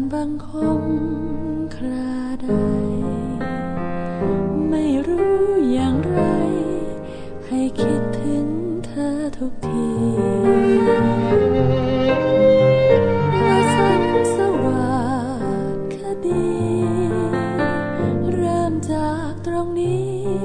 บังคมคราใดไม่รู้อย่างไรให้คิดถึงเธอทุกทีว่าสันสวัสดิ์คดีเริ่มจากตรงนี้